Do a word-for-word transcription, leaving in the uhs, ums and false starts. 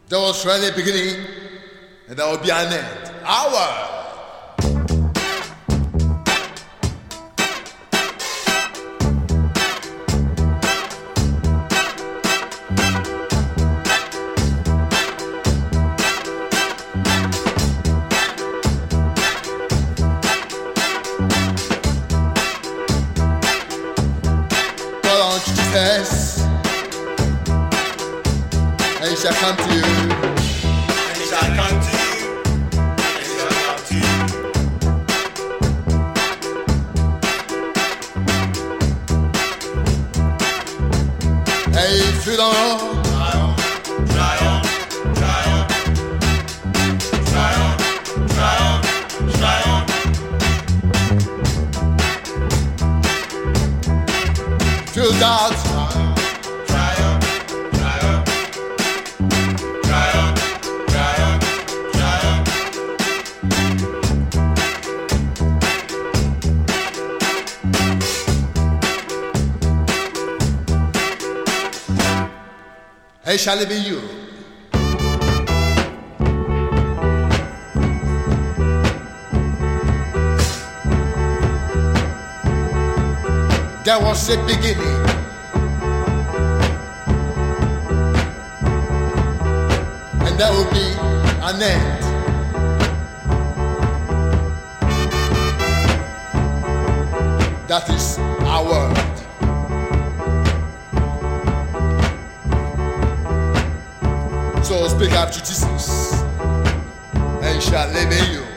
There was really a beginning, and there will be an end. Our Jesus, and he shall come to you, and he shall come to you, and he shall come to you. Hey, if you don't know, try on, try on, try on, try on, try on, try on. feel that. Hey, shall it be you? There was a beginning, and there will be an end. That is our word. So speak up to Jesus, and he shall live in you.